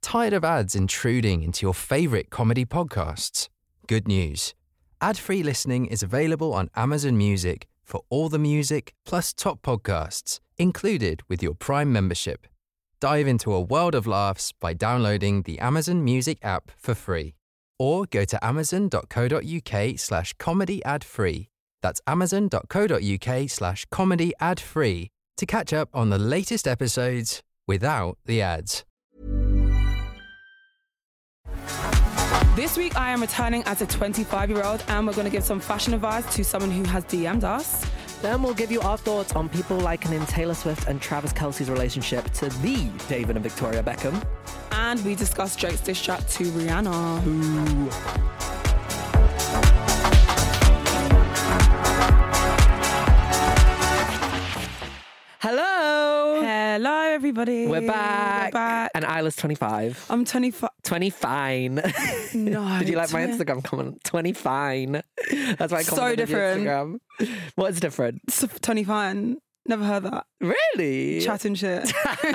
Tired of ads intruding into your favourite comedy podcasts? Good news. Ad-free listening is available on Amazon Music for all the music plus top podcasts included with your Prime membership. Dive into a world of laughs by downloading the Amazon Music app for free. Or go to amazon.co.uk/comedy ad free. That's amazon.co.uk/comedy ad free to catch up on the latest episodes without the ads. This week I am returning as a 25-year-old and we're going to give some fashion advice to someone who has DM'd us. Then we'll give you our thoughts on people likening Taylor Swift and Travis Kelce's relationship to the David and Victoria Beckham. And we discuss Drake's diss track to Rihanna. Ooh. Hello! Hello, everybody. We're back. We're back. And Isla's 25. I'm 25. 20-fine. No. Did you like my Instagram comment? 20-fine. That's why I commented So on different. Instagram. What's different? 25. Never heard that. Really? Chatting shit.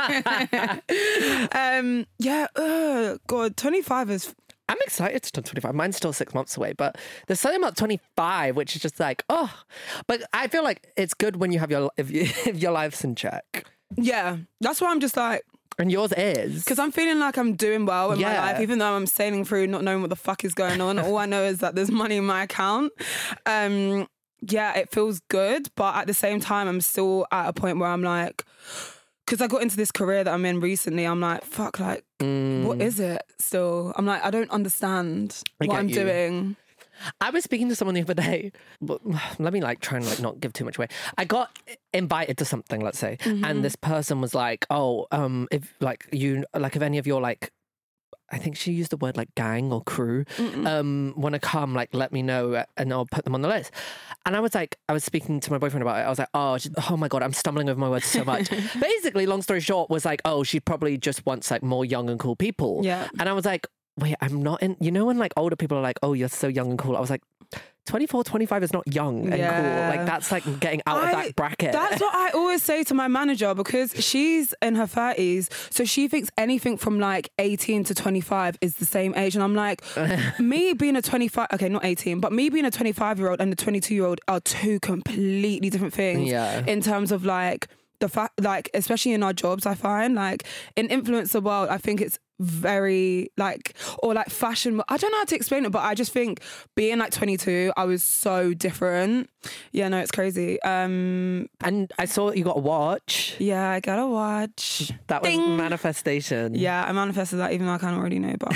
God, 25 is... I'm excited to turn 25. Mine's still 6 months away, but there's something about 25 which is just like, oh. But I feel like it's good when you have if your life's in check. Yeah, that's why I'm just like... And yours is. Because I'm feeling like I'm doing well in my Yeah. life, even though I'm sailing through not knowing what the fuck is going on. All I know is that there's money in my account. Yeah, it feels good, but at the same time, I'm still at a point where I'm like... Because I got into this career that I'm in recently, I'm like, fuck, like, what is it still? I'm like, I don't understand what I'm doing. I was speaking to someone the other day, but let me try and not give too much away. I got invited to something, let's say, and this person was like, oh, if if any of your I think she used the word gang or crew, want to come, let me know and I'll put them on the list. And I was speaking to my boyfriend about it. I was like, oh my God, I'm stumbling over my words so much. Basically, long story short, was she probably just wants more young and cool people. Yeah. And I was like, wait, I'm not in, when older people are like, oh, you're so young and cool. I was like, 24, 25 is not young and cool. That's getting out of that bracket. That's what I always say to my manager because she's in her 30s. So she thinks anything from 18 to 25 is the same age. And I'm like, me being a 25, okay, not 18, but me being a 25-year-old and a 22-year-old are two completely different things. Yeah. In terms of the fact, especially in our jobs, I find in influencer world, I think it's very fashion. I don't know how to explain it, but I just think being 22, I was so different. Yeah, no, it's crazy. And I saw you got a watch. Yeah, I got a watch. That was Ding. manifestation. Yeah, I manifested that even though I kind of already know, but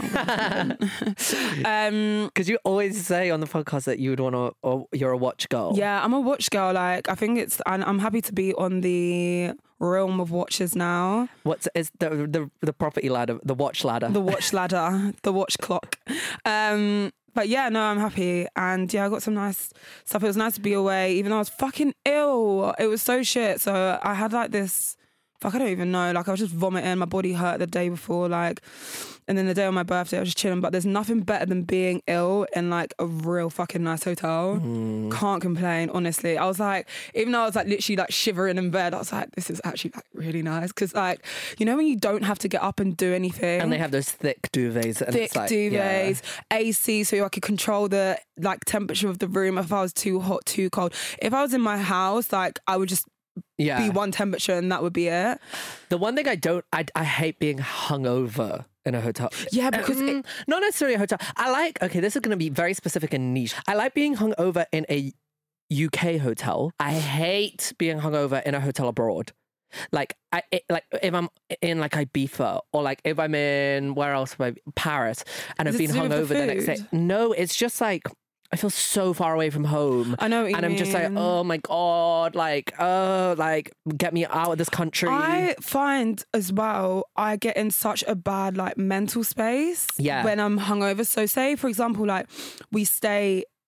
because you always say on the podcast that you would want to, or you're a watch girl. Yeah, I'm a watch girl. I think and I'm happy to be on the realm of watches now. Is the property ladder, the watch ladder? The watch ladder, the watch clock. But yeah, no, I'm happy. And yeah, I got some nice stuff. It was nice to be away, even though I was fucking ill. It was so shit. So I had this, I don't even know. I was just vomiting. My body hurt the day before, and then the day on my birthday, I was just chilling. But there's nothing better than being ill in a real fucking nice hotel. Can't complain, honestly. I was even though I was literally shivering in bed, I was this is actually really nice. Because when you don't have to get up and do anything. And they have those thick duvets. And thick duvets, AC, so I could control the temperature of the room if I was too hot, too cold. If I was in my house, I would just be one temperature and that would be it. The one thing I hate being hungover in a hotel. Yeah, because not necessarily a hotel. This is going to be very specific and niche. I like being hungover in a UK hotel. I hate being hungover in a hotel abroad. If I'm in Ibiza or if I'm in where else? Paris, and I've been hungover the next day. No, it's just I feel so far away from home. I know what you and I'm mean. just oh my God, get me out of this country. I find as well, I get in such a bad mental space when I'm hungover. So say, for example, we stay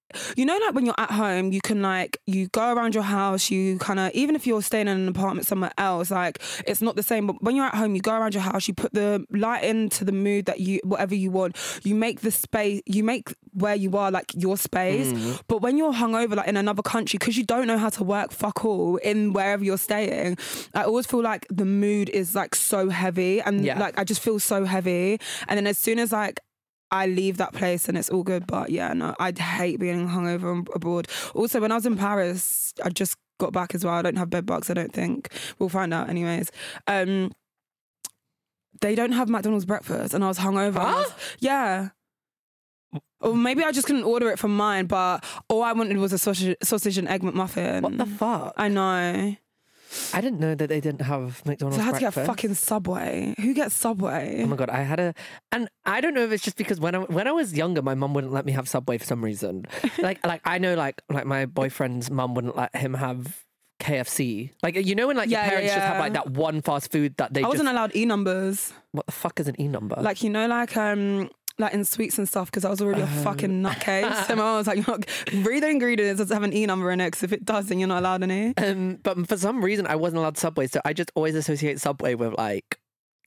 you know, like when you're at home, you can like, you go around your house, you kind of, even if you're staying in an apartment somewhere else, like it's not the same. But when you're at home, you go around your house, you put the light into the mood that you, whatever you want, you make the space, you make where you are like your space. But when you're hungover, like in another country, because you don't know how to work fuck all in wherever you're staying, I always feel like the mood is like so heavy, and like I just feel so heavy. And then as soon as like I leave that place and it's all good. But yeah, no, I'd hate being hungover abroad. Also, when I was in Paris, I just got back as well. I don't have bed bugs, I don't think. We'll find out anyways. They don't have McDonald's breakfast and I was hungover. Huh? Yeah. Or maybe I just couldn't order it from mine, but all I wanted was a sausage and egg McMuffin. What the fuck? I know. I didn't know that they didn't have McDonald's So I had breakfast. to get fucking Subway. Who gets Subway? Oh my God, and I don't know if it's just because when I was younger, my mum wouldn't let me have Subway for some reason. like I know like my boyfriend's mum wouldn't let him have KFC. Like, you know when like your parents just have like that one fast food that they I wasn't allowed E-numbers. What the fuck is an E-number? Like, you know, like in sweets and stuff, because I was already a fucking nutcase. So my mum was like, read the ingredients, does it have an E number in it? Because if it does, then you're not allowed any. But for some reason, I wasn't allowed Subway, so I just always associate Subway with like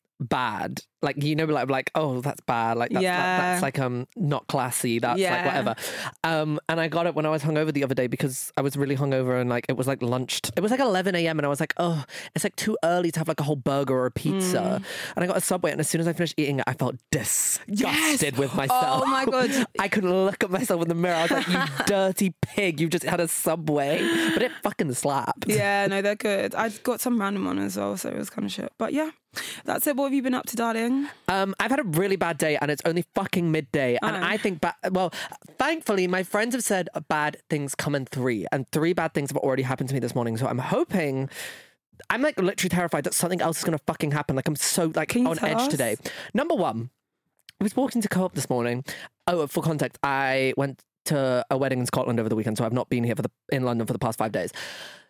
bad. Like, you know, like oh, that's bad. Like that's like not classy. That's like whatever. And I got it when I was hungover the other day because I was really hungover and like it was like lunch. It was like 11 a.m. and I was like, oh, it's like too early to have like a whole burger or a pizza. And I got a Subway, and as soon as I finished eating it, I felt disgusted with myself. Oh my God. I couldn't look at myself in the mirror. I was like, you dirty pig, you just had a Subway. But it fucking slapped. Yeah, no, they're good. I got some random one as well, so it was kind of shit. But yeah, that's it. What have you been up to, darling? I've had a really bad day and it's only fucking midday. And I think, well, thankfully, my friends have said bad things come in three. And 3 bad things have already happened to me this morning. So I'm hoping... I'm like literally terrified that something else is going to fucking happen. Like I'm so like on edge today. Number 1, I was walking to Co-op this morning. Oh, for context, I went to a wedding in Scotland over the weekend. So I've not been here in London for the past 5 days.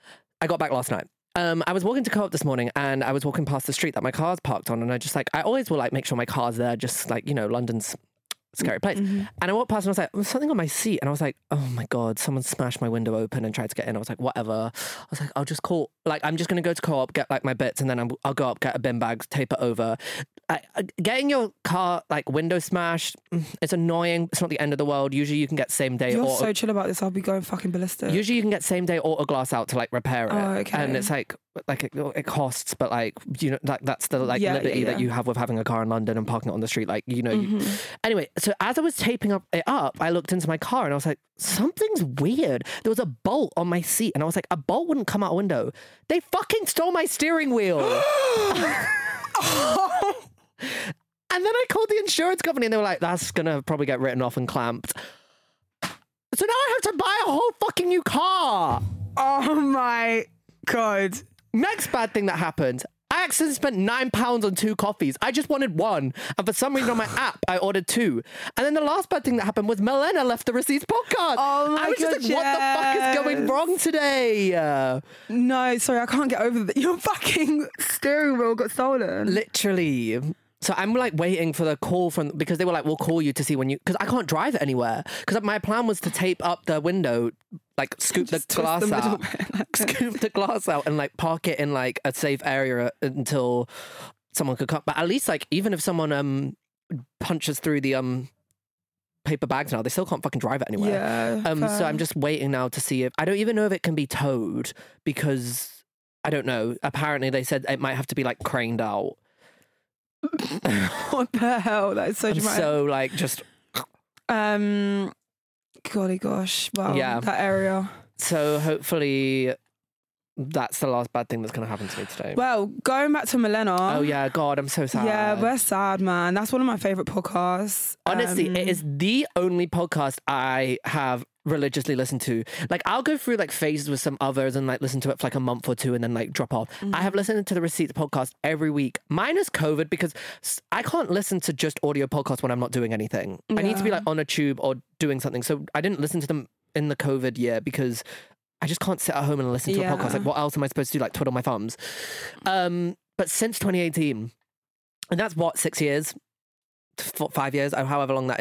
I got back last night. I was walking to Co-op this morning and I was walking past the street that my car's parked on, and I always will like make sure my car's there, just like, you know, London's a scary place. And I walked past and I was like, there's something on my seat, and I was like, oh my God, someone smashed my window open and tried to get in. I was like, whatever. I was like, I'll just call, like, I'm just going to go to Co-op, get like my bits, and then I'll go up, get a bin bag, tape it over. Getting your car like window smashed, it's annoying. It's not the end of the world. Usually you can get same day. You're so chill about this. I'll be going fucking ballistic. Usually you can get same day auto glass out to like repair it. Oh, okay. And it's like it costs, but like, you know, like that's the like liberty that you have with having a car in London and parking it on the street. Like, you know, anyway, so as I was taping it up, I looked into my car and I was like, something's weird. There was a bolt on my seat and I was like, a bolt wouldn't come out a window. They fucking stole my steering wheel. And then I called the insurance company and they were like, that's gonna probably get written off and clamped. So now I have to buy a whole fucking new car. Oh my God. Next bad thing that happened, I accidentally spent £9 on 2 coffees. I just wanted one. And for some reason on my app, I ordered 2. And then the last bad thing that happened was Milena left the Receipts podcast. Oh my I was God, just like, what the fuck is going wrong today? No, sorry, I can't get over that. Your fucking steering wheel got stolen. Literally. So I'm like waiting for the call because they were like, we'll call you to see when because I can't drive it anywhere. Because my plan was to tape up the window, like scoop the glass out, scoop the glass out and like park it in like a safe area until someone could come. But at least like, even if someone punches through the paper bags now, they still can't fucking drive it anywhere. Yeah. So I'm just waiting now to see I don't even know if it can be towed because I don't know. Apparently they said it might have to be like craned out. What the hell? That is so dramatic. So like just golly gosh. Wow. Yeah. That area. So hopefully that's the last bad thing that's going to happen to me today. Well, going back to Milena. Oh yeah, God, I'm so sad. Yeah, we're sad, man. That's one of my favourite podcasts. Honestly, it is the only podcast I have religiously listened to. Like, I'll go through like phases with some others and like listen to it for like a month or 2 and then like drop off. I have listened to the Receipts podcast every week, minus COVID, because I can't listen to just audio podcasts when I'm not doing anything. I need to be like on a tube or doing something. So I didn't listen to them in the COVID year because I just can't sit at home and listen to a podcast. Like, what else am I supposed to do? Like, twiddle my thumbs. But since 2018, and that's what, 6 years, 5 years, however long that is.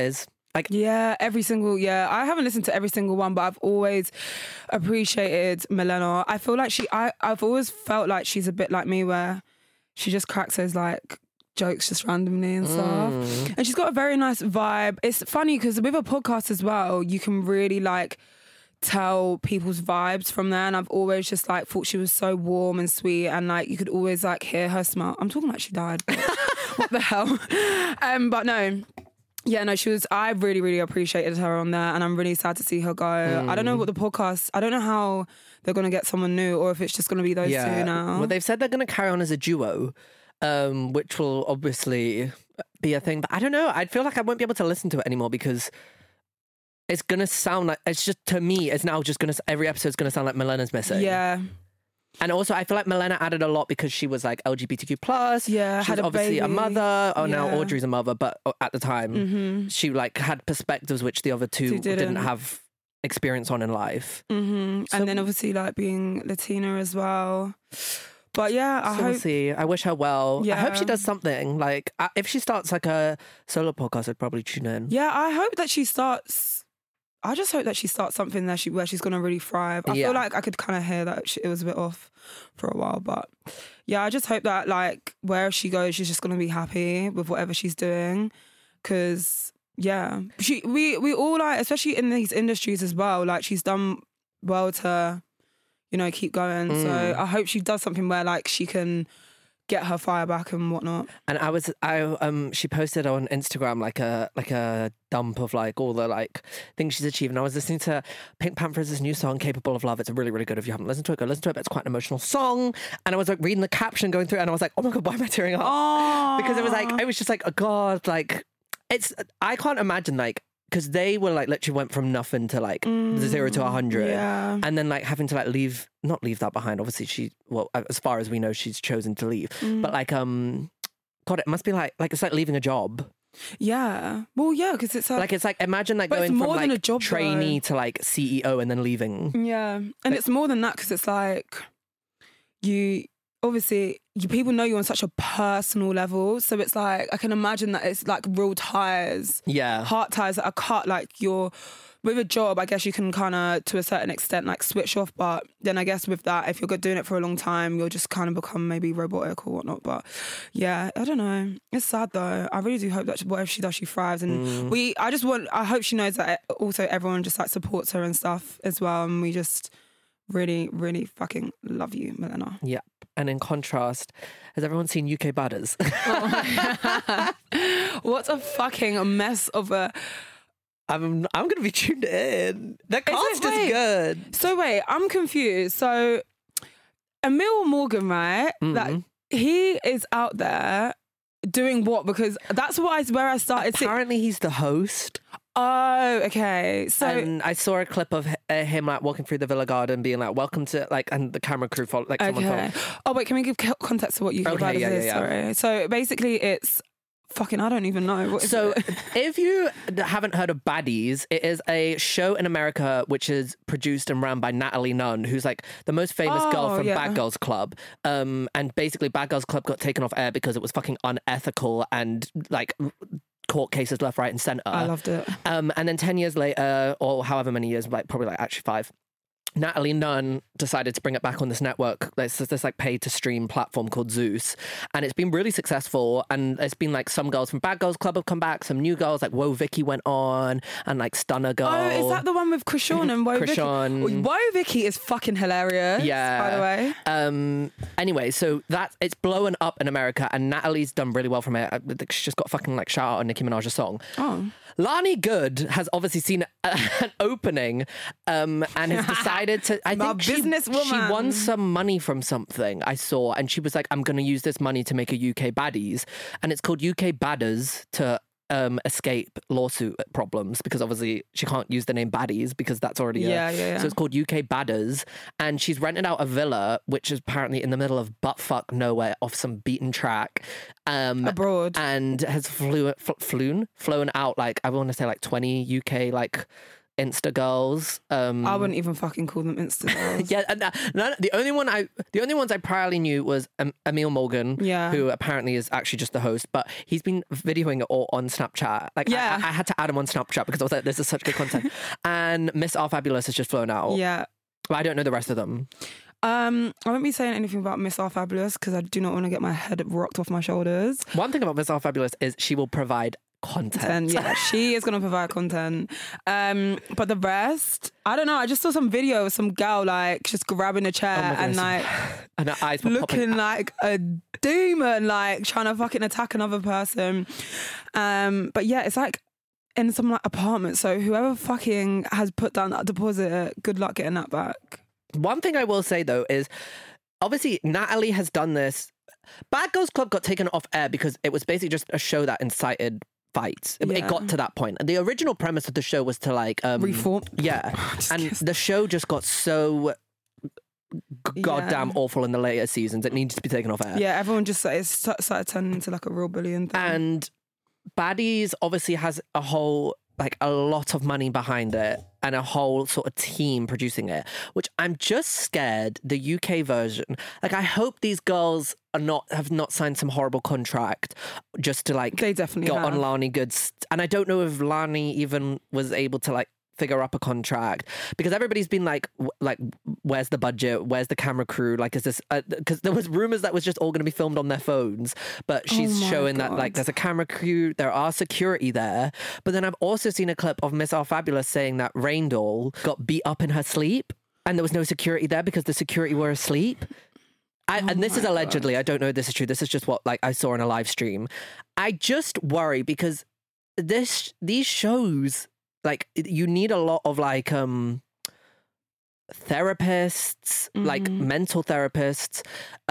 Yeah, every single, I haven't listened to every single one, but I've always appreciated Milena. I feel like I've always felt like she's a bit like me, where she just cracks those like jokes just randomly and stuff. And she's got a very nice vibe. It's funny because with a podcast as well, you can really like tell people's vibes from there. And I've always just like thought she was so warm and sweet, and like you could always like hear her smile. I'm talking like she died. What the hell? But no. Yeah, no, I really, really appreciated her on there, and I'm really sad to see her go. I don't know what the podcast, I don't know how they're going to get someone new, or if it's just going to be those two now. Well, they've said they're going to carry on as a duo, which will obviously be a thing. But I don't know. I feel like I won't be able to listen to it anymore because it's going to sound like, it's just, to me, it's now just going to, every episode's going to sound like Milena's missing. Yeah. And also, I feel like Milena added a lot because she was like LGBTQ+. Yeah, she was obviously baby. a mother. Oh, Yeah. now Audrey's a mother, but at the time, she like had perspectives which the other two didn't have experience on in life. So, and then obviously like being Latina as well. But yeah, I hope. We'll see. I wish her well. Yeah. I hope she does something. Like, if she starts like a solo podcast, I'd probably tune in. Yeah, I hope that she starts. I just hope that she starts something where she's going to really thrive. I feel like I could kind of hear that it was a bit off for a while. But yeah, I just hope that like wherever she goes, she's just going to be happy with whatever she's doing. Because, yeah, we all like, especially in these industries as well, like she's done well to, you know, keep going. So I hope she does something where like she can get her fire back and whatnot. And she posted on Instagram like a dump of like all the like things she's achieved. And I was listening to Pink Panther's new song, Capable of Love. It's really, really good. If you haven't listened to it, go listen to it. But it's quite an emotional song. And I was like reading the caption, going through it, and I was like, oh my God, why am I tearing up? Because it was just like, oh God, like I can't imagine like, because they were like literally went from nothing to like 0 to 100, and then like having to like not leave that behind. Obviously, as far as we know, she's chosen to leave. But like, God, it must be like it's like leaving a job. Yeah, well, yeah, because it's like imagine like going from like a job trainee to like CEO and then leaving. Yeah, and it's more than that because it's like people know you on such a personal level, so it's like I can imagine that it's like real ties, heart ties that are cut. Like you're with a job, I guess you can kind of to a certain extent like switch off, but then I guess with that, if you're doing it for a long time, you'll just kind of become maybe robotic or whatnot. But yeah, I don't know. It's sad though. I really do hope that whatever she does, she thrives, and I hope she knows that also everyone just like supports her and stuff as well, and we just really, really fucking love you, Milena. Yeah. And in contrast, has everyone seen UK Badders? What a fucking mess of a... I'm going to be tuned in. The cast is good. So wait, I'm confused. So Emil Morgan, right? That he is out there doing what? Because that's where I started. Apparently he's the host. Oh, okay. So and I saw a clip of him like walking through the Villa Garden, being like, "Welcome to like," and the camera crew followed. Like, someone followed. Oh wait, can we give context to what UK Badders is? Yeah. Sorry. So basically, it's fucking. I don't even know. What is it? If you haven't heard of Baddies, it is a show in America which is produced and run by Natalie Nunn, who's like the most famous girl from Bad Girls Club. And basically, Bad Girls Club got taken off air because it was fucking unethical and like court cases left, right, and centre. I loved it. And then 10 years later, or however many years, like probably like actually 5. Natalie Nunn decided to bring it back on this network. There's this like pay to stream platform called Zeus, and it's been really successful. And it's been like some girls from Bad Girls Club have come back, some new girls like Woah Vicky went on, and like Stunner Girl. Oh, is that the one with Krishan and Woah Vicky? Woah Vicky is fucking hilarious. Yeah, by the way. Anyway, so it's blowing up in America, and Natalie's done really well from it. She's just got a fucking like shout out on Nicki Minaj's song. Oh. Lani Good has obviously seen an opening and has decided to... I think she won some money from something I saw, and she was like, I'm going to use this money to make a UK Baddies. And it's called UK Badders to escape lawsuit problems, because obviously she can't use the name Baddies because that's already... So it's called UK Badders. And she's rented out a villa, which is apparently in the middle of buttfuck nowhere off some beaten track. Abroad. And has flown out like, I want to say like 20 UK like Insta girls. I wouldn't even fucking call them Insta girls. Yeah, and the only ones I priorly knew was Emil Morgan, who apparently is actually just the host, but he's been videoing it all on Snapchat. Like, I had to add him on Snapchat because I was like, this is such good content. And Miss Our Fabulous has just flown out. Yeah. But I don't know the rest of them. I won't be saying anything about Miss Our Fabulous because I do not want to get my head rocked off my shoulders. One thing about Miss Our Fabulous is she will provide content. Yeah, she is going to provide content. But the rest, I don't know. I just saw some video of some girl like just grabbing a chair and like and her eyes were looking like a demon, like trying to fucking attack another person. But yeah, it's like in some like apartment. So whoever fucking has put down that deposit, good luck getting that back. One thing I will say though is obviously Natalie has done this. Bad Girls Club got taken off air because it was basically just a show that incited fights. It got to that point. The original premise of the show was to like reform. Yeah. And the show just got so goddamn awful in the later seasons. It needs to be taken off air. Yeah, everyone just started turning into like a real bullying thing. And Baddies obviously has a lot of money behind it and a whole sort of team producing it, which I'm just scared the UK version, like I hope these girls have not signed some horrible contract just to like they definitely go have. on Lani Good's, and I don't know if Lani even was able to like figure up a contract because everybody's been like where's the budget, where's the camera crew, like is this because there was rumors that was just all going to be filmed on their phones, but she's showing that like there's a camera crew, there are security there. But then I've also seen a clip of Miss Our Fabulous saying that Raindall got beat up in her sleep and there was no security there because the security were asleep. And this is allegedly, I don't know if this is true, this is just what like I saw in a live stream. I just worry because these shows, like you need a lot of like therapists, like mental therapists,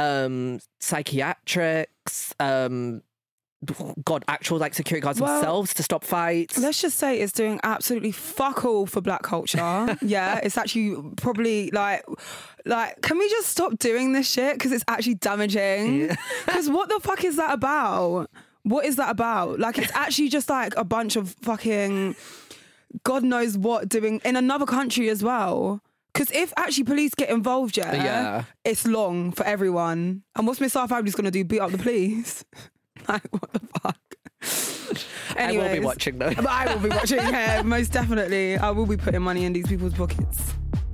psychiatrics, actual like security guards themselves to stop fights. Let's just say it's doing absolutely fuck all for black culture. Yeah, it's actually probably like can we just stop doing this shit because it's actually damaging? Because what the fuck is that about? What is that about? Like it's actually just like a bunch of fucking God knows what doing in another country as well. Because if actually police get involved, it's long for everyone. And what's Miss Our Fabulous going to do? Beat up the police? Like, what the fuck? Anyways, I will be watching though. But I will be watching, yeah, most definitely. I will be putting money in these people's pockets.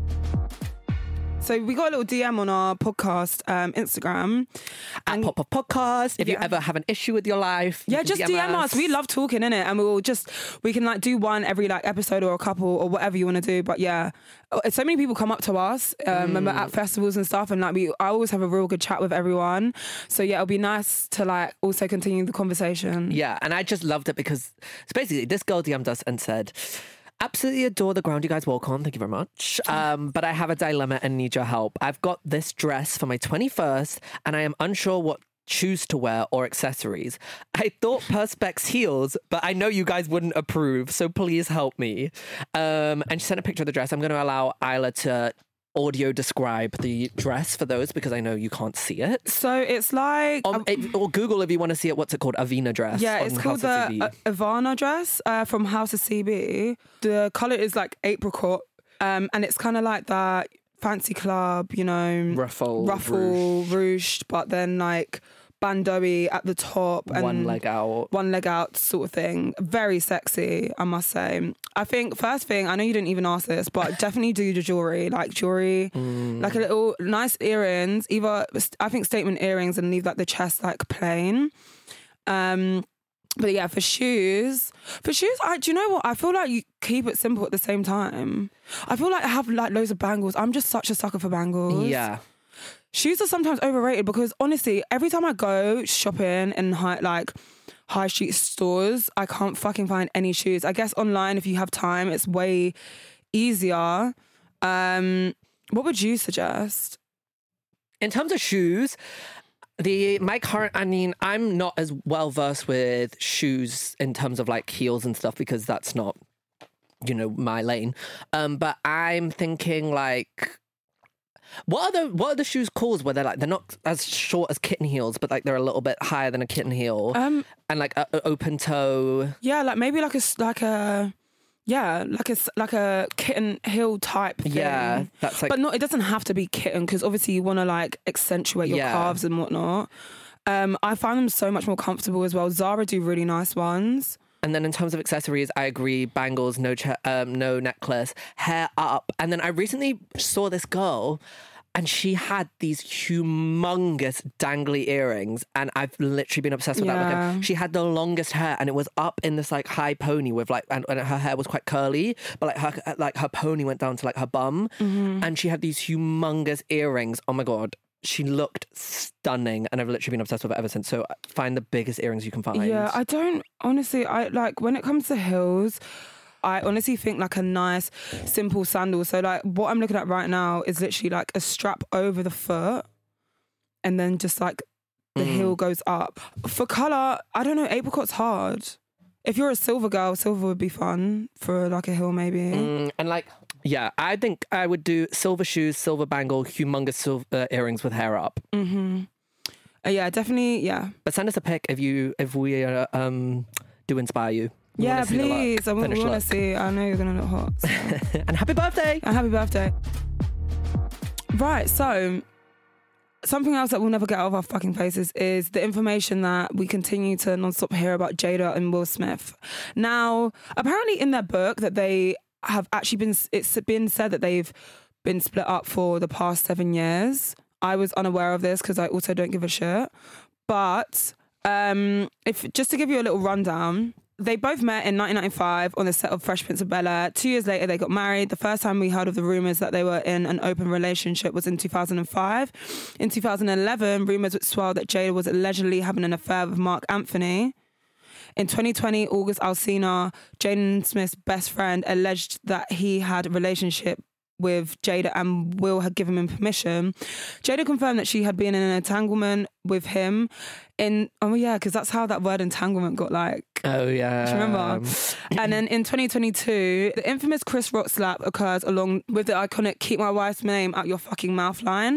So we got a little DM on our podcast Instagram. At Pop Up Podcast. If you ever have an issue with your life, just DM us. We love talking, innit? And we can like do one every like episode or a couple or whatever you want to do. But yeah, so many people come up to us, remember at festivals and stuff, and like I always have a real good chat with everyone. So yeah, it'll be nice to like also continue the conversation. Yeah, and I just loved it because it's basically this girl DM'd us and said, absolutely adore the ground you guys walk on. Thank you very much. But I have a dilemma and need your help. I've got this dress for my 21st and I am unsure what shoes to wear or accessories. I thought Perspex heels, but I know you guys wouldn't approve, so please help me. And she sent a picture of the dress. I'm going to allow Isla to audio describe the dress for those because I know you can't see it. So it's like or Google if you want to see it. What's it called? Avena dress. Yeah, it's called the Ivana dress from House of CB. The colour is like apricot, and it's kind of like that fancy club, you know, ruffle, ruched, but then like bandeau-y at the top and one leg out sort of thing. Very sexy, I must say. I think first thing, I know you didn't even ask this, but definitely do the jewelry, like a little nice earrings, either I think statement earrings and leave like the chest like plain. But yeah, for shoes, do you know what? I feel like you keep it simple at the same time. I feel like I have like loads of bangles. I'm just such a sucker for bangles. Yeah. Shoes are sometimes overrated because honestly, every time I go shopping in high street stores, I can't fucking find any shoes. I guess online, if you have time, it's way easier. What would you suggest? In terms of shoes, I'm not as well versed with shoes in terms of like heels and stuff because that's not, my lane. But I'm thinking like, what are the shoes called where they're not as short as kitten heels, but like they're a little bit higher than a kitten heel, and like a open toe. Yeah, like maybe like a Yeah, like a kitten heel type thing. Yeah, that's like. But it doesn't have to be kitten, because obviously you want to like accentuate your calves and whatnot. I find them so much more comfortable as well. Zara do really nice ones. And then in terms of accessories, I agree, bangles, no necklace, hair up. And then I recently saw this girl and she had these humongous dangly earrings, and I've literally been obsessed with that look. And she had the longest hair, and it was up in this like high pony with like, and her hair was quite curly, but her pony went down to like her bum, and she had these humongous earrings. Oh my God. She looked stunning, and I've literally been obsessed with it ever since. So find the biggest earrings you can find. Yeah, I don't, honestly, I like, when it comes to heels, I honestly think like a nice, simple sandal. So like what I'm looking at right now is literally like a strap over the foot, and then just like the heel goes up. For colour, I don't know, apricot's hard. If you're a silver girl, silver would be fun for like a heel maybe. And like, yeah, I think I would do silver shoes, silver bangle, humongous silver earrings with hair up. Yeah, definitely, yeah. But send us a pic if we do inspire you. Yeah, please. We want to see. I know you're going to look hot. So. And happy birthday. And happy birthday. Right, so something else that we'll never get out of our fucking faces is the information that we continue to non-stop hear about Jada and Will Smith. Now, apparently in their book that they have actually it's been said that they've been split up for the past 7 years. I was unaware of this because I also don't give a shit. But if just to give you a little rundown, they both met in 1995 on the set of Fresh Prince of Bel-Air. 2 years later, they got married. The first time we heard of the rumours that they were in an open relationship was in 2005. In 2011, rumours swirled that Jada was allegedly having an affair with Mark Anthony. In 2020, August Alsina, Jaden Smith's best friend, alleged that he had a relationship with Jada and Will had given him permission. Jada confirmed that she had been in an entanglement with him because that's how that word entanglement got like. Oh yeah. Do you remember? And then in 2022, the infamous Chris Rock slap occurs along with the iconic "keep my wife's name out your fucking mouth" line.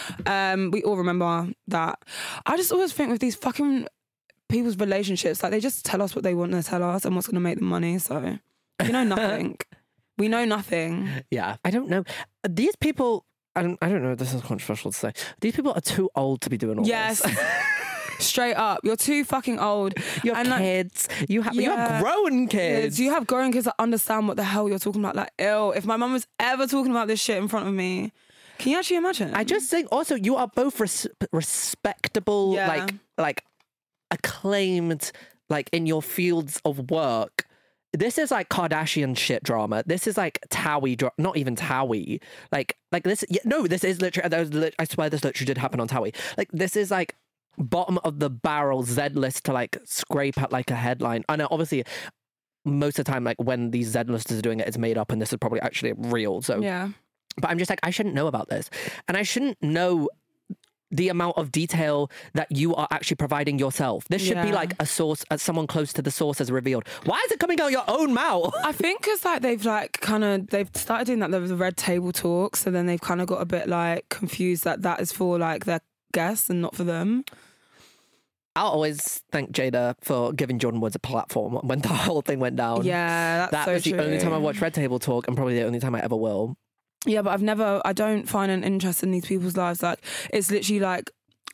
We all remember that. I just always think with these fucking people's relationships, like they just tell us what they want to tell us and what's going to make them money. So you know nothing. We know nothing. Yeah, I don't know. These people, I don't know if this is controversial to say. These people are too old to be doing all this. Straight up. You're too fucking old. You have kids. You have grown kids. You have grown kids that understand what the hell you're talking about. Like, ew, if my mum was ever talking about this shit in front of me, can you actually imagine? I just think also you are both respectable, like acclaimed, like in your fields of work. This is like Kardashian shit drama. This is like Towie, not even Towie. Like this. No, this is literally. I swear this literally did happen on Towie. Like this is like bottom of the barrel Z-list to like scrape at like a headline. I know obviously most of the time like when these Z-listers are doing it, it's made up and this is probably actually real. So yeah. But I'm just like, I shouldn't know about this, and I shouldn't know the amount of detail that you are actually providing yourself. This should be like a source, someone close to the source has revealed. Why is it coming out your own mouth? I think because like they've started doing that the red table talk, so then they've kind of got a bit like confused that is for like their guests and not for them. I'll always thank Jada for giving Jordan Woods a platform when the whole thing went down. Yeah, that was the only time I watched Red Table Talk, and probably the only time I ever will. Yeah, but I don't find an interest in these people's lives. Like, it's literally like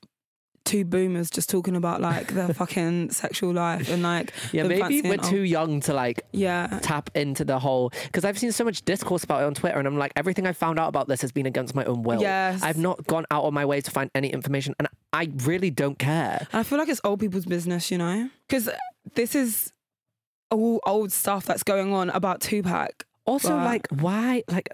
two boomers just talking about like their fucking sexual life and like. Yeah, maybe we're too young to like tap into the whole, because I've seen so much discourse about it on Twitter and I'm like, everything I found out about this has been against my own will. Yes. I've not gone out of my way to find any information and I really don't care. And I feel like it's old people's business, you know? Because this is all old stuff that's going on about Tupac. Also, like, why? Like,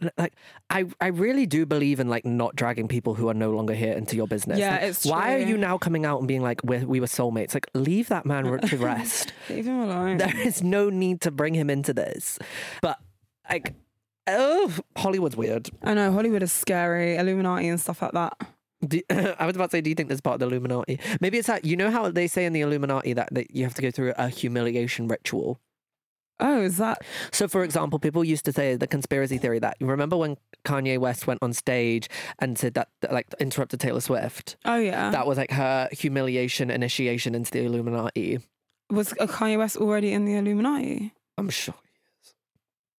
I really do believe in like not dragging people who are no longer here into your business. Yeah, like, it's true. Why are you now coming out and being like, we were soulmates? Like, leave that man to rest. Leave him alone. There is no need to bring him into this. But like, Hollywood's weird. I know, Hollywood is scary, Illuminati and stuff like that. I was about to say, do you think this is part of the Illuminati? Maybe it's that, you know how they say in the Illuminati that you have to go through a humiliation ritual? Oh, is that? So, for example, people used to say the conspiracy theory that, you remember when Kanye West went on stage and said that, like, interrupted Taylor Swift? Oh, yeah. That was like her humiliation initiation into the Illuminati. Was Kanye West already in the Illuminati? I'm sure he is.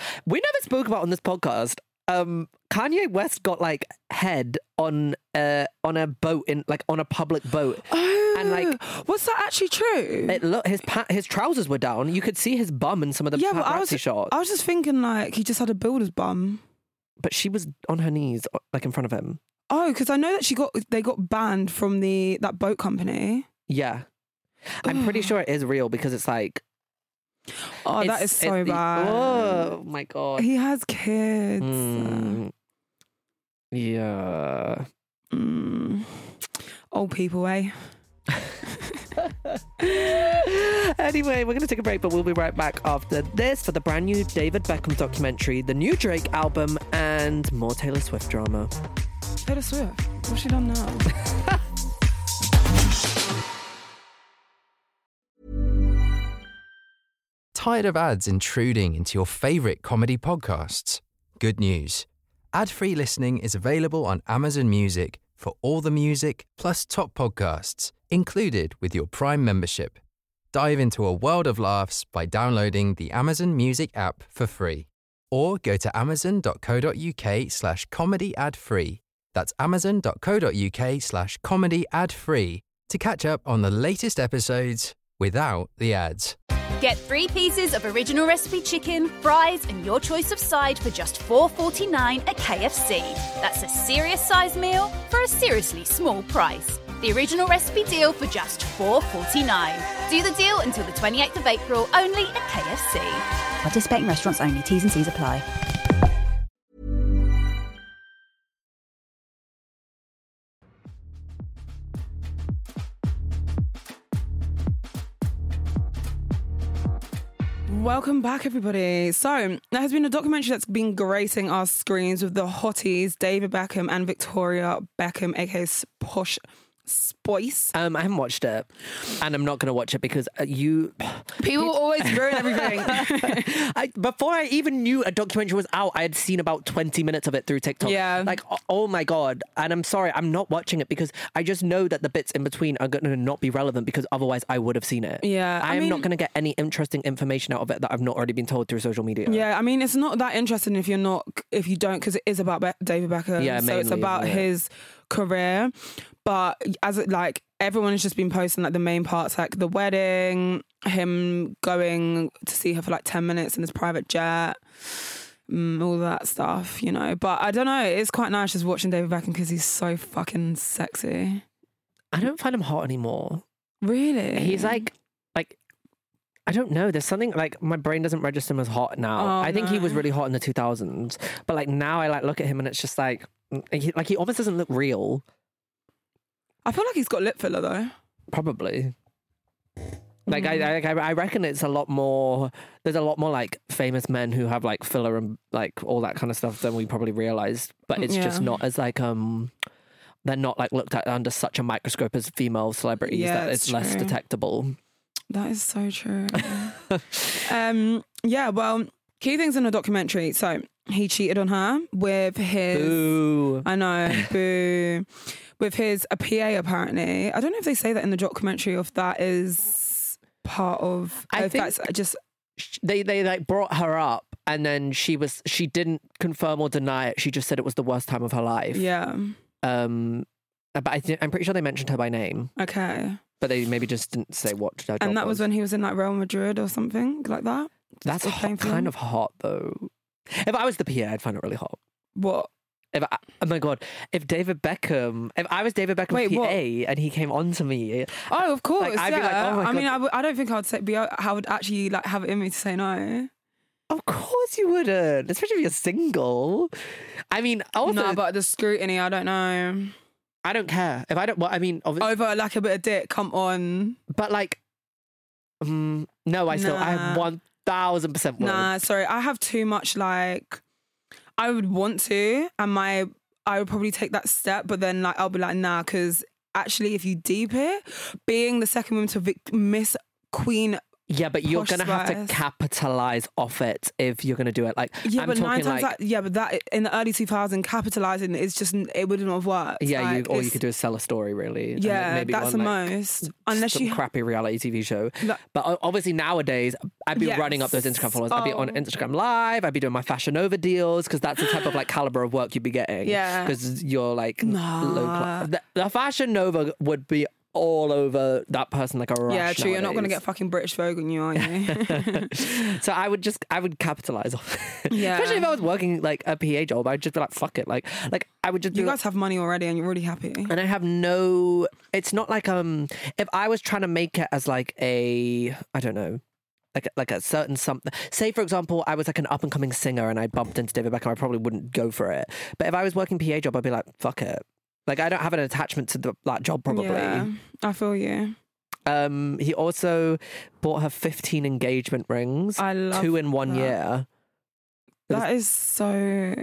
We never spoke about on this podcast. Kanye West got like head on a boat on a public boat. Oh, and like, was that actually true? His trousers were down. You could see his bum in some of the paparazzi shots. I was just thinking like he just had a builder's bum. But she was on her knees, like in front of him. Oh, because I know that they got banned from that boat company. Yeah, I'm pretty sure it is real because it's like. Oh, that is so bad. Oh my God. He has kids. Yeah. Old people, eh? Anyway, we're going to take a break, but we'll be right back after this for the brand new David Beckham documentary, the new Drake album, and more Taylor Swift drama. Taylor Swift? What's she done now? Tired of ads intruding into your favorite comedy podcasts? Good news. Ad-free listening is available on Amazon Music for all the music plus top podcasts included with your Prime membership. Dive into a world of laughs by downloading the Amazon Music app for free. Or go to amazon.co.uk/comedy ad-free. That's amazon.co.uk/comedy ad-free to catch up on the latest episodes without the ads. Get 3 pieces of original recipe chicken, fries, and your choice of side for just $4.49 at KFC. That's a serious size meal for a seriously small price. The original recipe deal for just $4.49. Do the deal until the 28th of April, only at KFC. Participating restaurants only. T's and C's apply. Welcome back, everybody. So, there has been a documentary that's been gracing our screens with the hotties David Beckham and Victoria Beckham, aka Posh Spice. I haven't watched it, and I'm not going to watch it because People always ruin everything. Before I even knew a documentary was out, I had seen about 20 minutes of it through TikTok. Yeah. Like, oh my God. And I'm sorry, I'm not watching it because I just know that the bits in between are going to not be relevant because otherwise I would have seen it. Yeah. I am not going to get any interesting information out of it that I've not already been told through social media. Yeah, I mean, it's not that interesting if you don't, because it is about David Beckham. Yeah, so it's mainly, about his career. But everyone has just been posting like the main parts, like the wedding, him going to see her for like 10 minutes in his private jet, all that stuff, you know. But I don't know, it's quite nice just watching David Beckham because he's so fucking sexy. I don't find him hot anymore. Really? He's like, I don't know. There's something like my brain doesn't register him as hot now. Oh, I think he was really hot in the 2000s, but like now I like look at him and it's just like he almost doesn't look real. I feel like he's got lip filler though. Probably. Like I reckon it's a lot more. There's a lot more like famous men who have like filler and like all that kind of stuff than we probably realized. But it's just not as like they're not like looked at under such a microscope as female celebrities. Yeah, that it's less detectable. That is so true. Yeah, well, key things in the documentary. So he cheated on her with his... Boo. I know, boo. With his a PA, apparently. I don't know if they say that in the documentary, or if that is part of... I think that's just... They like brought her up and then she didn't confirm or deny it. She just said it was the worst time of her life. Yeah. But I'm pretty sure they mentioned her by name. Okay. But they maybe just didn't say what her job And that was when he was in like Real Madrid or something like that? That's kind of hot though. If I was the PA, I'd find it really hot. What? Oh my God, if I was David Beckham's PA and he came on to me. Oh, of course, I'd be like, oh my God. I mean, I don't think I would actually like have it in me to say no. Of course you wouldn't, especially if you're single. I mean, also... No, but the scrutiny, I don't know. I don't care. If I don't... Well, I mean... Over like a bit of dick, come on. But like... no, I 1000% would. Nah, sorry. I have too much like... I would want to, and I would probably take that step, but then like I'll be like, nah, because actually if you deep it, being the second woman to Miss Queen... Yeah, but you're going to have to capitalise off it if you're going to do it. Like, yeah, I'm but talking 9 times but that in the early 2000s, capitalising is just, it wouldn't have worked. Yeah, like, all you could do is sell a story, really. Yeah, maybe that's one, the like, most. Unless some you crappy reality TV show. But obviously nowadays, I'd be Yes. running up those Instagram followers. I'd be on Oh. Instagram Live. I'd be doing my Fashion Nova deals because that's the type of like caliber of work you'd be getting. Yeah. Because you're like Nah. low class. The Fashion Nova would be all over that person like a rush. Yeah, true. You're not going to nowadays. get fucking British Vogue on you, are you? So I would capitalize off it. Yeah. Especially if I was working like a PA job, I'd just be like, fuck it. Like I would just be You like, guys have money already and you're already happy. and I have no, it's not like, if I was trying to make it as like a, I don't know, like a certain something, say for example, I was like an up and coming singer and I bumped into David Beckham, I probably wouldn't go for it. But if I was working PA job, I'd be like, fuck it. Like I don't have an attachment to that job probably. Yeah, I feel you. He also bought her 15 engagement rings, I love 2 in 1 that. year. That is so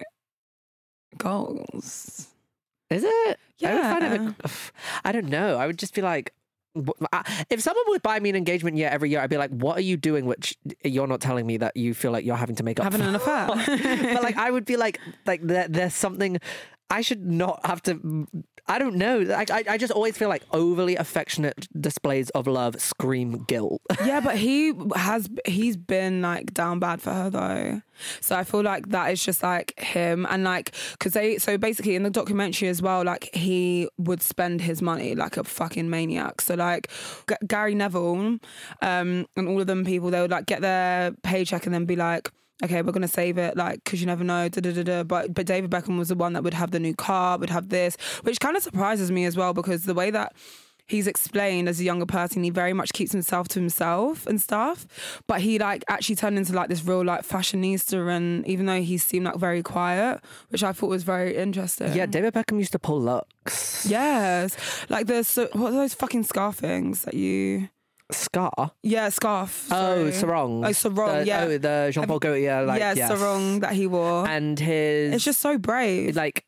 goals. Is it? I would find Yeah. it, I don't know. I would just be like, if someone would buy me an engagement every year, I'd be like, what are you doing which you're not telling me that you feel like you're having to make up Having for? an affair. But like I would be like there's something I should not have to, I don't know. I just always feel like overly affectionate displays of love scream guilt. Yeah, but he's been like down bad for her though. So I feel like that is just like him, and like so basically in the documentary as well, like he would spend his money like a fucking maniac. So like Gary Neville and all of them people, they would like get their paycheck and then be like, okay, we're gonna save it, like, because you never know. But David Beckham was the one that would have the new car, would have this, which kind of surprises me as well, because the way that he's explained as a younger person, he very much keeps himself to himself and stuff. But he like actually turned into like this real like fashionista, and even though he seemed like very quiet, which I thought was very interesting. Yeah, David Beckham used to pull looks. Yes, like there's what are those fucking scarf things that you? Scar? Yeah, scarf. Oh, sorry. sarong. Oh, sarong. Yeah. Oh, the Jean-Paul Gaultier. Like, yeah, yes. sarong that he wore. And his... It's just so brave. like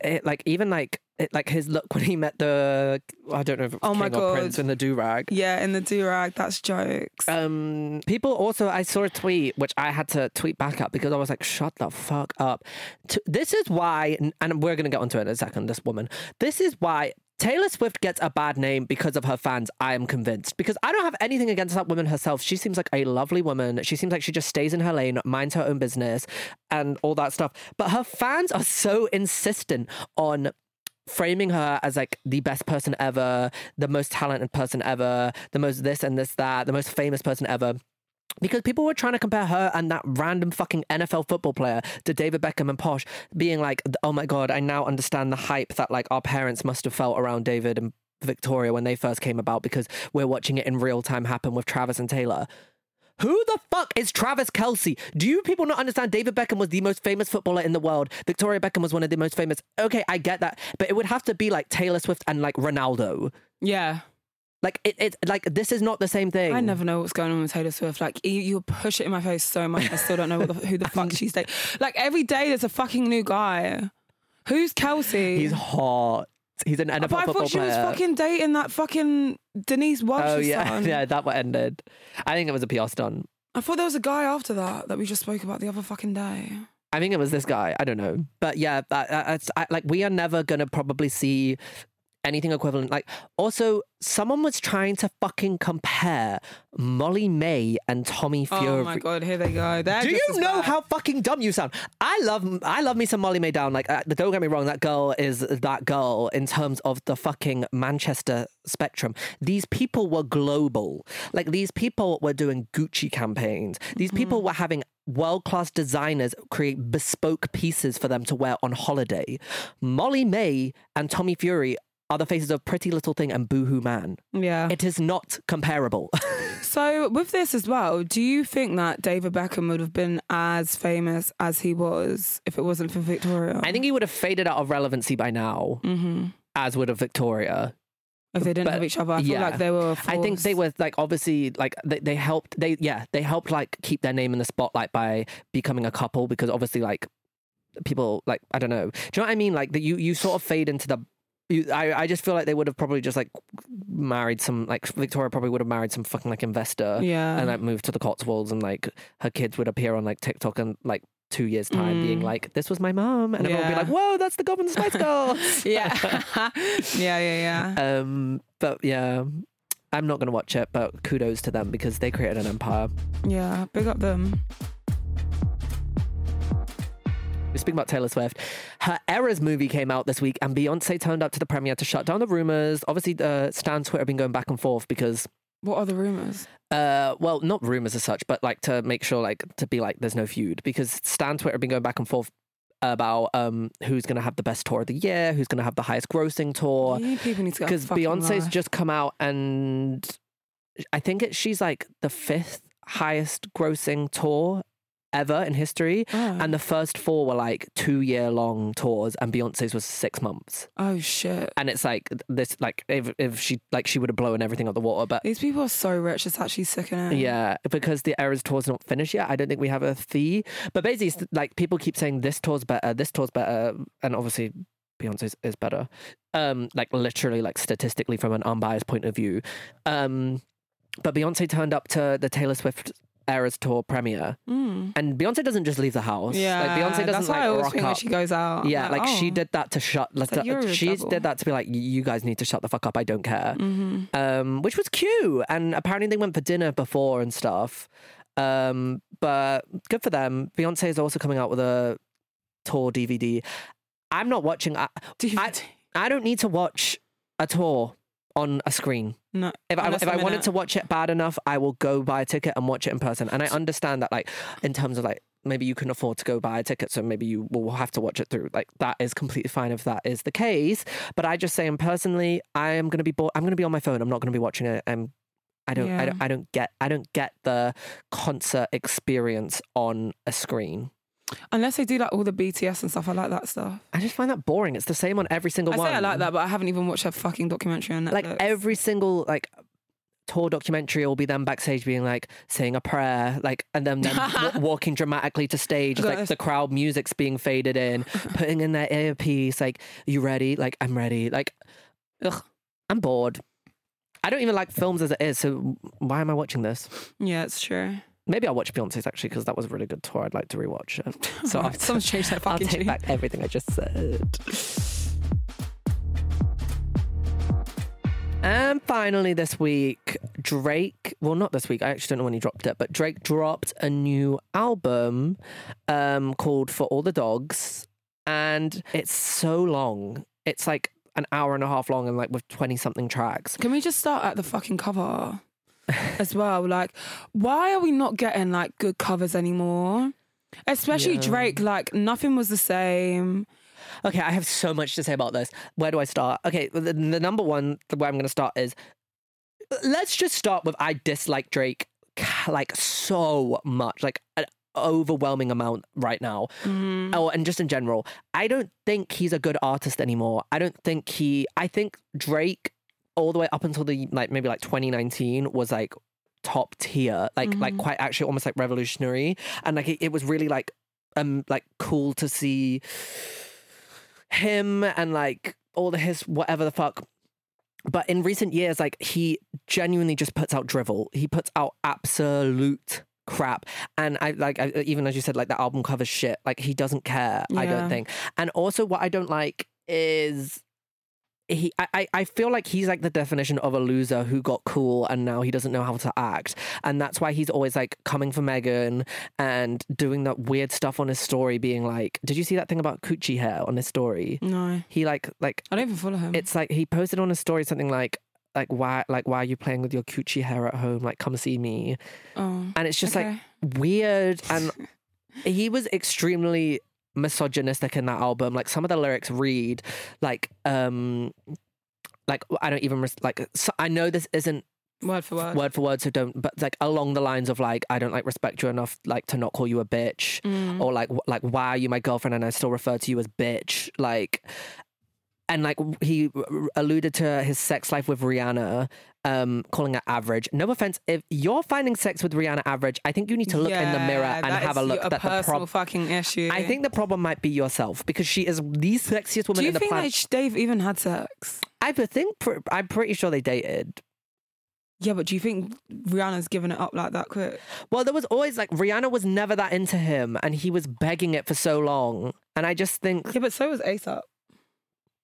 his look when he met the, I don't know if it was Oh my King or God. Prince in the do-rag. Yeah, in the do-rag, that's jokes. People also, I saw a tweet which I had to tweet back up because I was like, shut the fuck up. This is why, and we're going to get onto it in a second, this woman. This is why Taylor Swift gets a bad name because of her fans, I am convinced. Because I don't have anything against that woman herself. She seems like a lovely woman. She seems like she just stays in her lane, minds her own business, and all that stuff. But her fans are so insistent on framing her as like the best person ever, the most talented person ever, the most this and this, that, the most famous person ever. Because people were trying to compare her and that random fucking NFL football player to David Beckham and Posh, being like, oh my God, I now understand the hype that like our parents must have felt around David and Victoria when they first came about, because we're watching it in real time happen with Travis and Taylor. Who the fuck is Travis Kelce? Do you people not understand David Beckham was the most famous footballer in the world? Victoria Beckham was one of the most famous. Okay, I get that. But it would have to be like Taylor Swift and like Ronaldo. yeah. Like it's like this is not the same thing. I never know what's going on with Taylor Swift. Like you push it in my face so much, I still don't know who the fuck she's dating. Like every day there's a fucking new guy. Who's Kelsey? He's hot. He's an NFL But I football thought she player. was fucking dating that fucking Denise Welch's Oh yeah, son. yeah, that what ended. I think it was a PR stunt. I thought there was a guy after that we just spoke about the other fucking day. I think it was this guy. I don't know, but yeah, like we are never gonna probably see anything equivalent. Like, also, someone was trying to fucking compare Molly May and Tommy Fury. Oh my God, here they go. They're Do just you as know bad. how fucking dumb you sound? I love me some Molly May Down. Like, don't get me wrong, that girl is that girl in terms of the fucking Manchester spectrum. These people were global. Like, these people were doing Gucci campaigns. These people were having world-class designers create bespoke pieces for them to wear on holiday. Molly May and Tommy Fury are the faces of Pretty Little Thing and Boohoo Man. Yeah. It is not comparable. So with this as well, do you think that David Beckham would have been as famous as he was if it wasn't for Victoria? I think he would have faded out of relevancy by now, as would have Victoria. If they didn't But, have each other, I feel yeah. like they were. I think they were like, obviously, like they helped like keep their name in the spotlight by becoming a couple, because obviously like people like, I don't know. Do you know what I mean? Like you sort of fade into the. I just feel like they would have probably just like married some, like Victoria probably would have married some fucking like investor, Yeah. and like moved to the Cotswolds, and like her kids would appear on like TikTok in like 2 years time being like, this was my mom, and everyone would be Yeah. like, whoa, that's the Governor Spice Girls. yeah. yeah. But yeah, I'm not going to watch it, but kudos to them because they created an empire. Yeah, big up them. Speaking about Taylor Swift, her Eras movie came out this week and Beyonce turned up to the premiere to shut down the rumours. Obviously, Stan Twitter have been going back and forth because... What are the rumours? Well, not rumours as such, but like to make sure to be like there's no feud, because Stan Twitter have been going back and forth about who's going to have the best tour of the year, who's going to have the highest grossing tour. People need to get because Beyonce's just come out and I think she's like the 5th highest grossing tour ever in history, and the first 4 were like 2-year-long tours, and Beyonce's was 6 months. Oh shit! And it's like this, like if she would have blown everything out the water. But these people are so rich; it's actually sickening. Yeah, because the Eras tour's not finished yet. I don't think we have a fee. But basically, like people keep saying this tour's better, and obviously Beyonce's is better. Like literally, like statistically from an unbiased point of view. But Beyonce turned up to the Taylor Swift Eras tour premiere, and Beyonce doesn't just leave the house. Yeah, like Beyonce doesn't that's why like I always rock think up when she goes out. Yeah, like she did that to shut. She double. did that to be like, you guys need to shut the fuck up. I don't care. Which was cute, and apparently they went for dinner before and stuff. But good for them. Beyonce is also coming out with a tour DVD. I'm not watching. I don't need to watch a tour on a screen. No, if I wanted to watch it bad enough, I will go buy a ticket and watch it in person. And I understand that, like, in terms of like, maybe you can afford to go buy a ticket, so maybe you will have to watch it through. Like, that is completely fine if that is the case. But I just say, personally, I am going to be bored. I'm going to be on my phone. I'm not going to be watching it. I don't get the concert experience on a screen. Unless they do like all the BTS and stuff, I like that stuff. I just find that boring. It's the same on every single one. I say I like that, but I haven't even watched a fucking documentary on Netflix. Like every single tour documentary will be them backstage being like saying a prayer, like, and then walking dramatically to stage, like the crowd music's being faded in, putting in their earpiece, like, you ready? Like, I'm ready. Like, ugh, I'm bored. I don't even like films as it is, so why am I watching this? Yeah, it's true. Maybe I'll watch Beyonce's actually, because that was a really good tour. I'd like to rewatch it. So someone's changed that fucking I'll take back everything I just said. And finally this week, Drake, well, not this week, I actually don't know when he dropped it, but Drake dropped a new album called For All the Dogs, and it's so long. It's like an hour and a half long and like with 20-something tracks. Can we just start at the fucking cover as well? Like, why are we not getting like good covers anymore? Especially Drake, like nothing was the same. Okay, I have so much to say about this. Where do I start? Okay, the number one where I'm going to start is, let's just start with, I dislike Drake like so much, like an overwhelming amount right now. Oh, and just in general, I don't think he's a good artist anymore. I think Drake all the way up until the maybe 2019 was like top tier, like quite actually almost like revolutionary, and like it was really like cool to see him and like all his whatever the fuck. But in recent years, like, he genuinely just puts out drivel. He puts out absolute crap. And I even as you said, like, the album covers shit. Like, he doesn't care, I don't think. And also what I don't like is I feel like he's like the definition of a loser who got cool and now he doesn't know how to act. And that's why he's always like coming for Megan and doing that weird stuff on his story, being like, did you see that thing about coochie hair on his story? No. He like I don't even follow him. It's like he posted on his story something like why are you playing with your coochie hair at home? Like, come see me. Oh. And it's just like weird. And he was extremely misogynistic in that album. Like, some of the lyrics read like I don't even so I know this isn't word for word, so don't, but like along the lines of like, I don't like respect you enough like to not call you a bitch, or like why are you my girlfriend and I still refer to you as bitch, like. And like he alluded to his sex life with Rihanna, calling it average. No offense, if you're finding sex with Rihanna average, I think you need to look in the mirror and have a look. That personal fucking issue. I think the problem might be yourself, because she is the sexiest woman in the planet. Do you think they've even had sex? I'm pretty sure they dated. Yeah, but do you think Rihanna's given it up like that quick? Well, there was always like, Rihanna was never that into him, and he was begging it for so long. And I just think, yeah, but so was ASAP.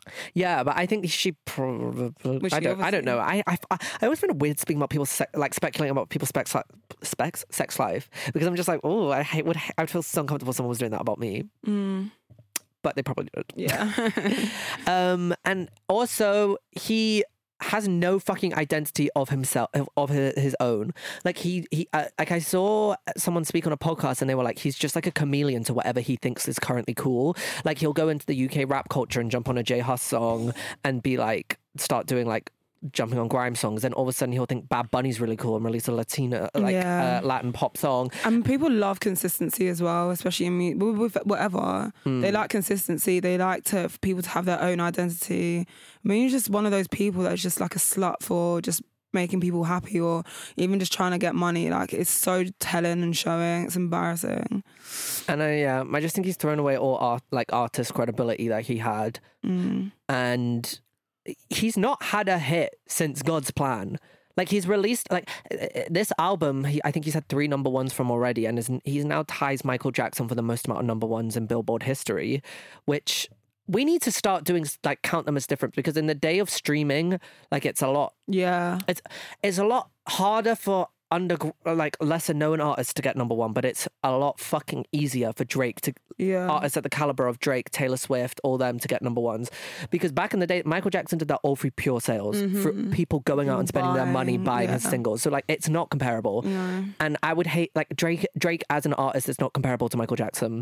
Yeah, but I think she probably. Which I she don't. I don't know. I always find it weird speaking about people's like speculating about people's sex life, because I'm just like, oh, I would feel so uncomfortable if someone was doing that about me. But they probably did. Yeah. And also he has no fucking identity of himself, of his own. Like he like I saw someone speak on a podcast and they were like, he's just like a chameleon to whatever he thinks is currently cool. Like he'll go into the UK rap culture and jump on a J Hus song and be like, start doing like jumping on grime songs, and all of a sudden he'll think Bad Bunny's really cool and release a Latina Latin pop song. And people love consistency as well, especially in with whatever. They like consistency. They like for people to have their own identity. I mean, you're just one of those people that's just like a slut for just making people happy, or even just trying to get money. Like, it's so telling and showing. It's embarrassing. And I just think he's thrown away all artist credibility that he had. And he's not had a hit since God's Plan. Like, he's released like this album. I think he's had 3 number ones from already, and he's now ties Michael Jackson for the most amount of number ones in Billboard history, which we need to start doing, like, count them as different, because in the day of streaming, like, it's a lot. Yeah, it's a lot harder for lesser known artists to get number one, but it's a lot fucking easier for Drake to artists at the caliber of Drake, Taylor Swift, all them to get number ones. Because back in the day, Michael Jackson did that all through pure sales, for people going out and spending their money buying his singles. So, like, it's not comparable. And I would hate, like, Drake as an artist is not comparable to Michael Jackson.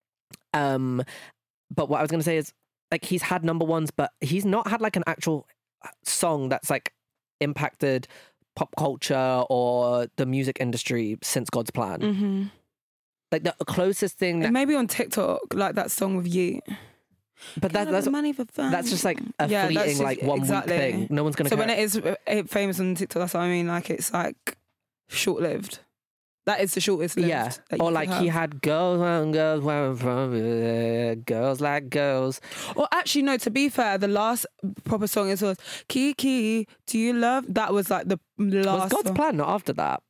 But what I was going to say is, like, he's had number ones, but he's not had like an actual song that's like impacted pop culture or the music industry since God's Plan. Like, the closest thing that... maybe on TikTok, like that song with Yeet. But that's money for fun. That's just like a fleeting, like, 1 week thing. No one's gonna. So care. when it is famous on TikTok, that's what I mean. Like, it's like short lived. That is the shortest lived. Yeah. That Or you like could he have. had girls and girls where I'm from, girls like girls. Or actually, no. To be fair, the last proper song was Kiki. Do you love? That was like the last. Was God's song. Plan not after that?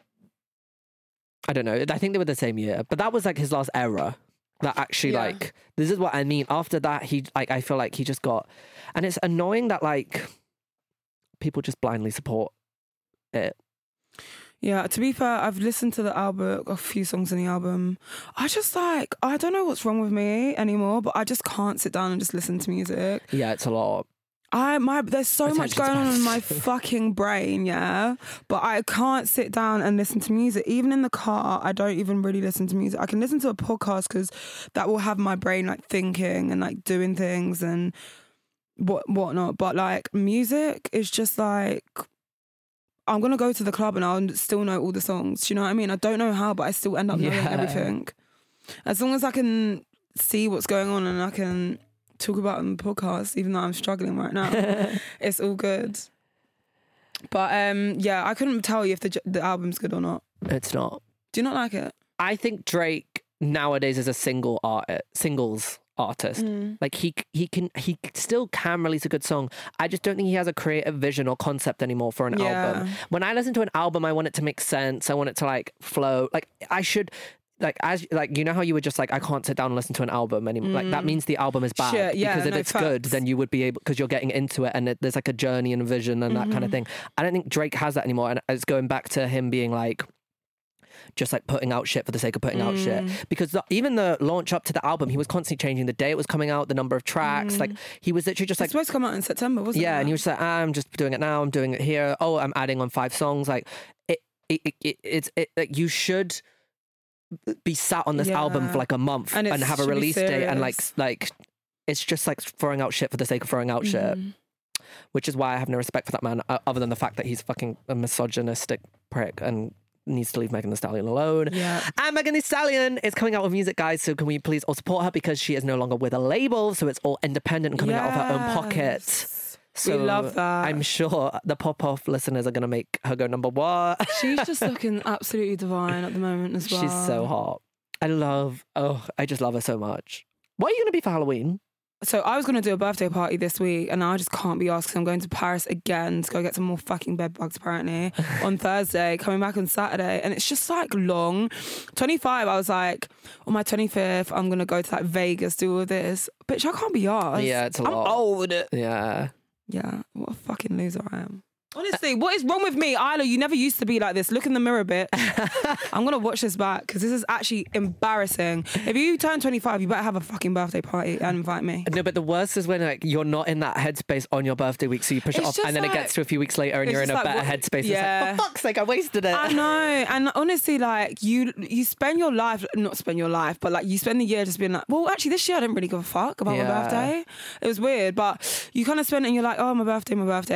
I don't know. I think they were the same year, but that was like his last era. That actually, like, this is what I mean. After that, he, like, I feel like he just got, and it's annoying that, like, people just blindly support it. Yeah, to be fair, I've listened to the album, a few songs in the album. I just, like, I don't know what's wrong with me anymore, but I just can't sit down and just listen to music. Yeah, it's a lot. There's so much going on in my fucking brain, yeah? But I can't sit down and listen to music. Even in the car, I don't even really listen to music. I can listen to a podcast because that will have my brain, like, thinking and, like, doing things and whatnot. But, like, music is just, like... I'm going to go to the club and I'll still know all the songs. Do you know what I mean? I don't know how, but I still end up knowing everything. As long as I can see what's going on and I can talk about it on the podcast, even though I'm struggling right now, it's all good. But I couldn't tell you if the album's good or not. It's not. Do you not like it? I think Drake nowadays is a singles artist. Like, he still can release a good song. I just don't think he has a creative vision or concept anymore for an album. When I listen to an album, I want it to make sense. I want it to, like, flow. Like, I should, like, as, like, you know how you would just, like, I can't sit down and listen to an album anymore. Like, that means the album is bad. Because if it's good, then you would be able, because you're getting into it and there's like a journey and a vision and that kind of thing. I don't think Drake has that anymore. And it's going back to him being like, just like putting out shit for the sake of putting out shit. Because even the launch up to the album, he was constantly changing the day it was coming out, the number of tracks. Like, he was literally just like... It's supposed to come out in September, wasn't it? Yeah, and he was like, I'm just doing it now, I'm doing it here. Oh, I'm adding on 5 songs. Like, it's like, you should be sat on this album for like a month and have a release date, and like it's just like throwing out shit for the sake of throwing out shit. Which is why I have no respect for that man, other than the fact that he's fucking a misogynistic prick and needs to leave Megan Thee Stallion alone. Yeah. And Megan Thee Stallion is coming out with music, guys, so can we please all support her, because she is no longer with a label, so it's all independent and coming out of her own pocket. So we love that. I'm sure the pop-off listeners are going to make her go number 1. She's just looking absolutely divine at the moment as well. She's so hot. I just love her so much. What are you going to be for Halloween? So I was going to do a birthday party this week and I just can't be asked because I'm going to Paris again to go get some more fucking bed bugs apparently on Thursday, coming back on Saturday. And it's just like long. 25, I was like, on my 25th, I'm going to go to like Vegas, do all this. Bitch, I can't be asked. Yeah, it's a lot. I'm old. Yeah. Yeah, what a fucking loser I am. Honestly, what is wrong with me? Isla, you never used to be like this. Look in the mirror, bitch. I'm going to watch this back because this is actually embarrassing. If you turn 25, you better have a fucking birthday party and invite me. No, but the worst is when like you're not in that headspace on your birthday week, so you push it It's off, just and then it like- gets to a few weeks later and it's you're in a just like, better what- headspace. yeah. It's like, for fuck's sake, I wasted it. I know. And honestly, like, you spend your life, not spend your life, but like you spend the year just being like, well, actually this year I didn't really give a fuck about Yeah. my birthday. It was weird, but you kind of spend it and you're like, oh, my birthday.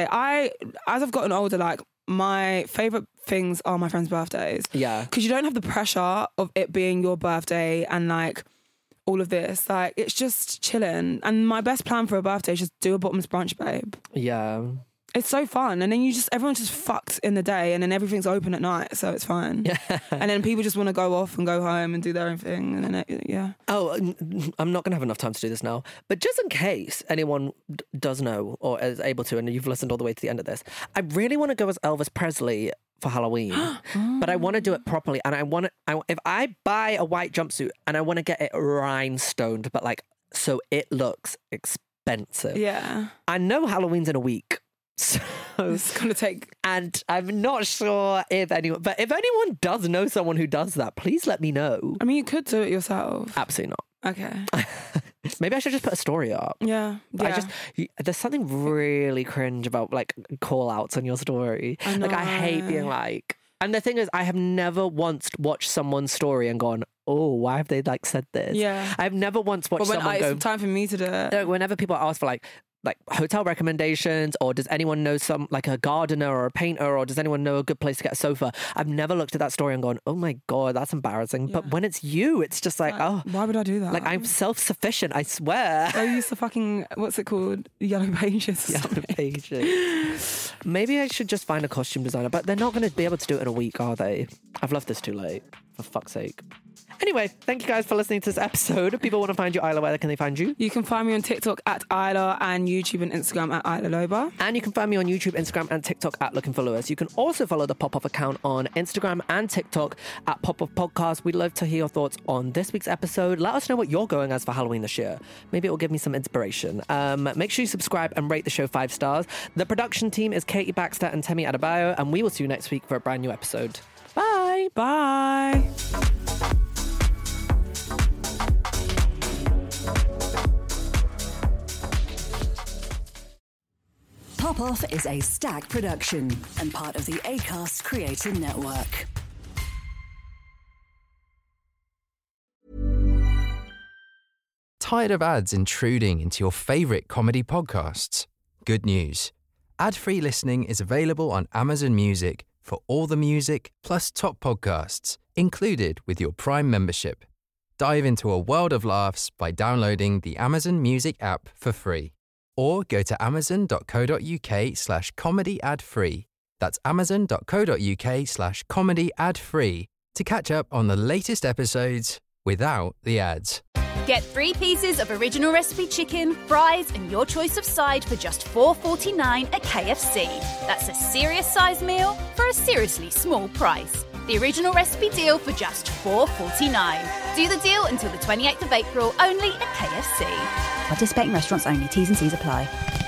As I've gotten older, like, my favourite things are my friends' birthdays. Yeah. Because you don't have the pressure of it being your birthday and like all of this. Like, it's just chilling. And my best plan for a birthday is just do a bottoms brunch, babe. Yeah. It's so fun. And then everyone's just fucked in the day and then everything's open at night. So it's fine. Yeah. And then people just want to go off and go home and do their own thing. And then, yeah. Oh, I'm not going to have enough time to do this now. But just in case anyone does know or is able to, and you've listened all the way to the end of this, I really want to go as Elvis Presley for Halloween. But I want to do it properly. And if I buy a white jumpsuit and I want to get it rhinestoned, but like, so it looks expensive. Yeah. I know Halloween's in a week. So It's going to take... And I'm not sure if anyone does know someone who does that, please let me know. I mean, you could do it yourself. Absolutely not. Okay. Maybe I should just put a story up. Yeah. There's something really cringe about like call outs on your story. Like I hate being like, and the thing is, I have never once watched someone's story and gone, oh, why have they like said this? Yeah. I've never once watched someone go. It's time for me to do it. Whenever people ask for like hotel recommendations, or does anyone know some like a gardener or a painter, or does anyone know a good place to get a sofa, I've never looked at that story and gone, oh my god, that's embarrassing. But when it's you, it's just like, oh, why would I do that? like I'm self-sufficient, I swear. I used to fucking, what's it called? Yellow Pages. Yellow Pages. Maybe I should just find a costume designer, but they're not going to be able to do it in a week, are they? I've left this too late, for fuck's sake. Anyway, thank you guys for listening to this episode. If people want to find you, Isla, where can they find you? You can find me on TikTok at Isla and YouTube and Instagram at Isla Loba. And you can find me on YouTube, Instagram and TikTok at Looking for Lewis. You can also follow the Pop-Off account on Instagram and TikTok at Pop-Off Podcast. We'd love to hear your thoughts on this week's episode. Let us know what you're going as for Halloween this year. Maybe it will give me some inspiration. Make sure you subscribe and rate the show 5 stars. The production team is Katie Baxter and Temi Adebayo, and we will see you next week for a brand new episode. Bye! Bye! Pop-Off is a Stack production and part of the Acast Creator Network. Tired of ads intruding into your favorite comedy podcasts? Good news. Ad-free listening is available on Amazon Music for all the music plus top podcasts included with your Prime membership. Dive into a world of laughs by downloading the Amazon Music app for free. Or go to amazon.co.uk/comedy ad free. That's amazon.co.uk/comedy ad free to catch up on the latest episodes without the ads. Get 3 pieces of original recipe chicken, fries, and your choice of side for just $4.49 at KFC. That's a serious size meal for a seriously small price. The original recipe deal for just $4.49. Do the deal until the 28th of April, only at KFC. Participating restaurants only. T's and C's apply.